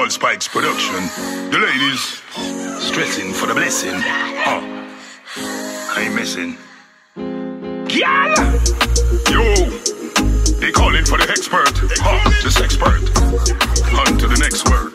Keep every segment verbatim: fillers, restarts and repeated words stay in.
All Spikes production. The ladies stressing for the blessing. Huh. I ain't missing. Girl! Yo! They calling for the expert. Huh. This expert. On to the next word.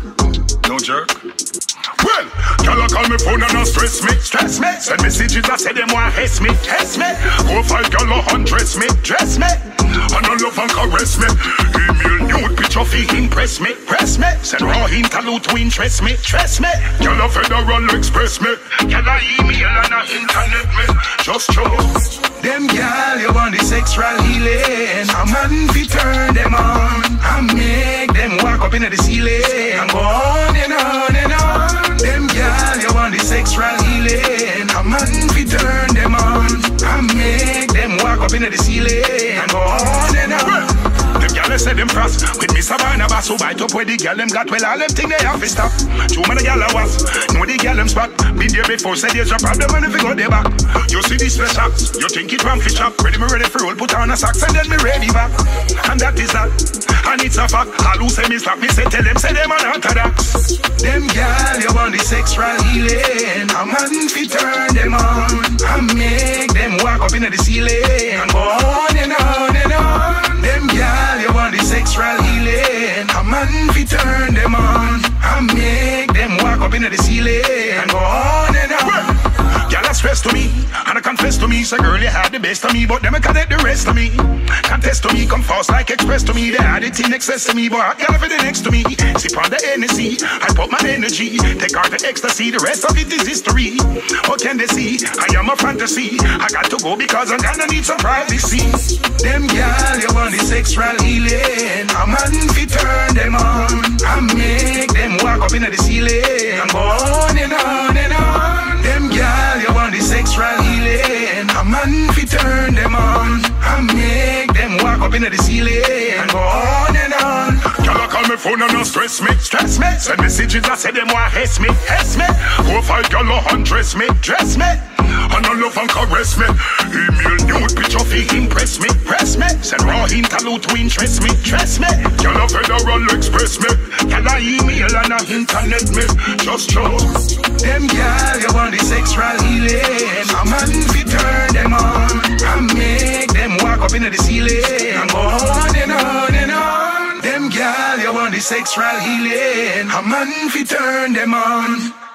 No jerk. Well, y'all call me phone and not stress me, stress me. Send messages that say them want hate me, hate me. Go fight y'all undress me, dress me. And no love and caress me. Email nude picture fi impress me, press me. Send raw interlude to interest me, trust me. Y'all a Federal Express me. Y'all a email and a internet me. Just show. Them y'all you want the sexual healing. A man fi turn them on and make them walk up into the ceiling and go on and on and on. Them y'all you want the sexual healing. A man fi turn them on and make them walk up into the ceiling and go on and on. Them y'all say them frost with me Savannah Bass who bite up where the girl them got. Well all them think they have to stop. Two man the girl I was know the girl them spot. Been there before said there's a problem and if you go there back. You see this fresh shots, you think it one fish up. Ready me ready for roll, put on a socks and then me ready back. And that is that, and it's a fact. All who say me slap me say tell them say them are orthodox. Them girl you want the sexual healing. A man fi turn them on and make them walk up into the ceiling and go on and on and on. Them girl you want the sexual healing. A man fi turn them on and make them walk up into the ceiling and go on and on. Y'all are stressed to me, and I confess to me, so girl, you had the best of me, but them I connect the rest of me. Contest to me, come fast like express to me, they had it in excess to me, but I got for the next to me. Sip on the Hennessy, I put my energy, take out the ecstasy, the rest of it is history. What can they see? I am a fantasy, I got to go because I'm gonna need some privacy. Them girl, you want the sexual healing. A man fi turn them on, and make them walk up into the ceiling, and go on and on and on. Them girl, you want the sexual healing. A man fi turn them on and make them walk up into the ceiling and go on and on. Y'all call me phone and not stress me, stress me. Send messages that say them want hate me, hate me. Go fight y'all undress me, dress me. And no love and caress me. Email nude picture fi impress me, press me. Send raw interlude to interest me, trust me. Y'all a Federal Express me. Y'all a email and a internet me. Just show. Them girl you want the sexual healing. A man fi turn them on and make them walk up into the ceiling and go on and on and on. Them girl you want the sexual healing. A man fi turn them on